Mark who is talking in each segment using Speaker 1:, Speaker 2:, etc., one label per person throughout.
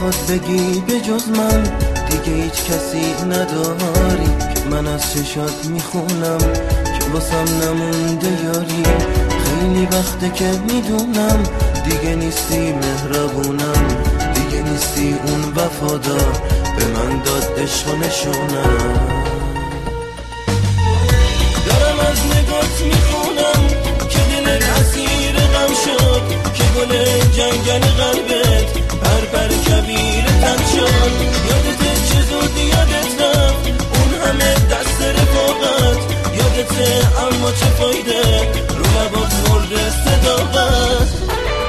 Speaker 1: میخواد بگی به جز من دیگه هیچ کسی نداری، من از چشات میخونم که واسم نمونده یاری. خیلی وقته که میدونم دیگه نیستی مهربونم، دیگه نیستی اون وفادار به من داد عشق و نشونم. دارم از نگات میخونم که دلت اسیر غم شد، که گل جنگل قلبت پر کبیر تن شد. یادت چه زود یادت رفت اون همه دست رفاقت، یادت اما چه فایده رو لبات مرده صداقت.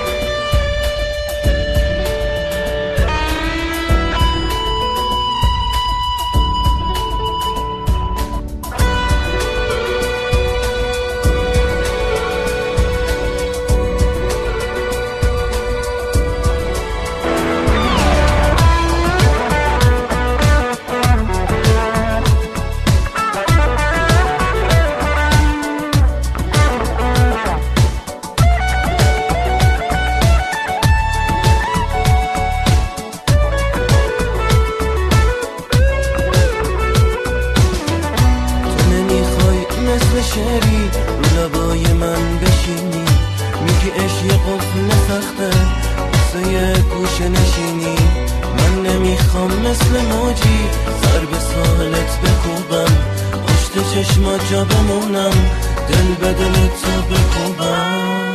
Speaker 1: شری رو لبای من بشینی، میگی عشق یه قفل سخته واسه گوشه نشینی. من نمیخوام مثل موجی سر به ساحلت بکوبم، پشت چشمات جا بمونم دل به دل تو بکوبم.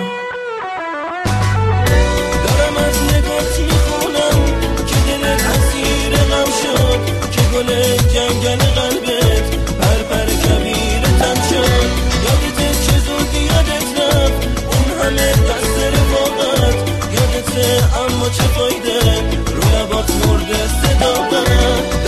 Speaker 1: دارم از نگات میخونم که دلت اسیر غم شد، که گل جنگل قلبت پر کبیر تن شد. یادت چه زود یادت رفت اون همه دست رفاقت، یادت اما چه فایده رو لبات مرده صداقت.